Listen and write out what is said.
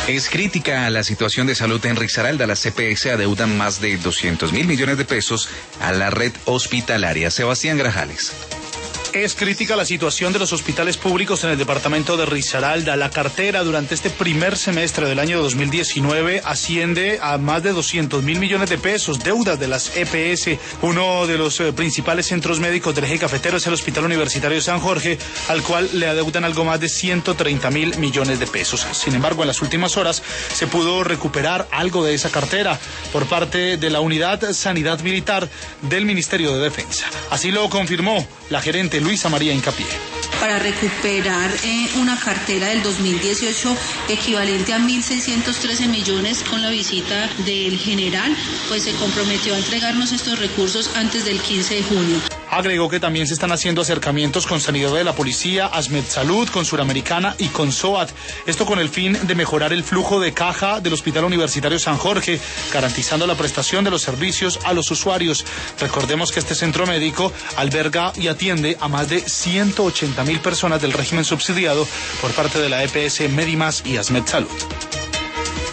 Es crítica la situación de salud en Risaralda. Las EPS adeudan más de 200.000 millones de pesos a la red hospitalaria. Sebastián Grajales. Es crítica la situación de los hospitales públicos en el departamento de Risaralda. La cartera durante este primer semestre del año 2019 asciende a más de 200.000 millones de pesos, deudas de las EPS. Uno de los principales centros médicos del eje cafetero es el Hospital Universitario de San Jorge, al cual le adeudan algo más de 130.000 millones de pesos. Sin embargo, en las últimas horas se pudo recuperar algo de esa cartera por parte de la Unidad Sanidad Militar del Ministerio de Defensa. Así lo confirmó la gerente Luisa María Incapié. Para recuperar una cartera del 2018 equivalente a 1.613 millones con la visita del general, pues se comprometió a entregarnos estos recursos antes del 15 de junio. Agregó que también se están haciendo acercamientos con Sanidad de la Policía, Asmedsalud, con Suramericana y con SOAT. Esto con el fin de mejorar el flujo de caja del Hospital Universitario San Jorge, garantizando la prestación de los servicios a los usuarios. Recordemos que este centro médico alberga y atiende a más de 180.000 personas del régimen subsidiado por parte de la EPS Medimas y Asmedsalud.